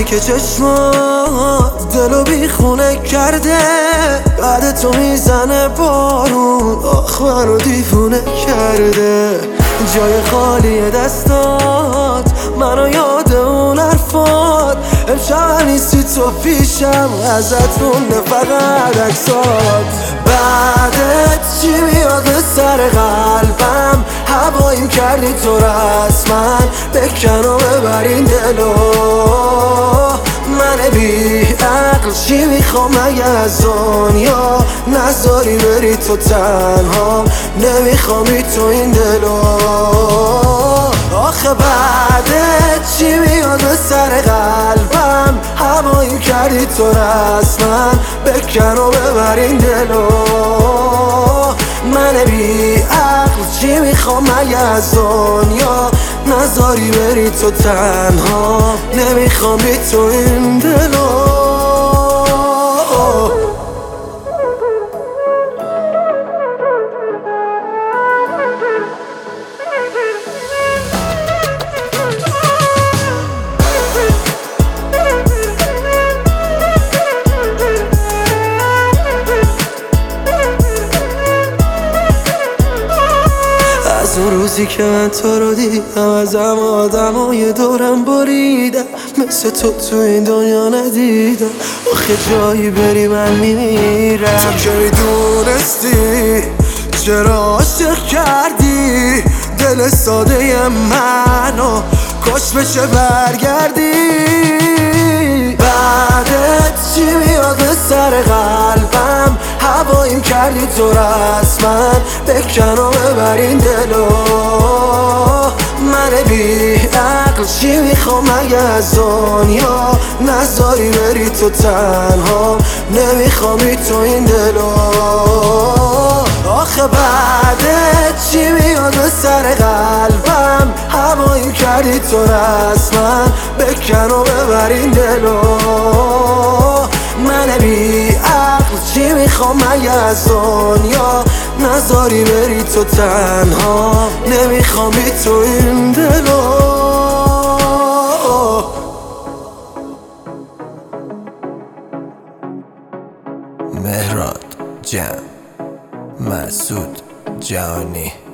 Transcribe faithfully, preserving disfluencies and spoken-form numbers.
که چشمات دلو بیخونه کرده، بعد تو میزنه بارون آخ منو دیوونه کرده. جای خالی دستات منو یاد اون حرفات، امشب نیستی تو پیشم ازت مونده فقط عکسات. بعدت چی میاد سر قلبم، هواییم کردی تو رسما، بکن و ببر این دلو. من بی عقل چی میخوام اگه از دنیا نذاری بری تو تنها، نمیخوامی تو این دلو. آخه بعدت چی میاد به سر قلبم، هواییم کردی تو رسما، بکن و ببر این دلو. من بی عقل چی میخوام اگه از دنیا نذاری بری تو تنها، نمیخوام بی تو این دلو. اون روزی که من تو رو دیدم ازم آدمای دورم بریدم، مثل تو تو این دنیا ندیدم. آخه جایی بری من میمیرم. تو که میدونستی چرا عاشق کردی دل ساده منو، کاش بشه برگردی. بعدت چی میاد به سر قلبم، هواییم کردی تو رسما، بکن و ببر این دلو. من بی عقل چی میخوام اگه از دنیا نذاری بری تو تنها، نمیخوامی تو این دلو. آخه بعدت چی میاد به سر قلبم، هواییم کردی تو رسما، بکن و ببر این دلو. من بی عقل چی میخوام اگه از دنیا نذاری بری تو تنها، نمیخوام بی تو این دلو. مهراد جمع، مسعود جهانی.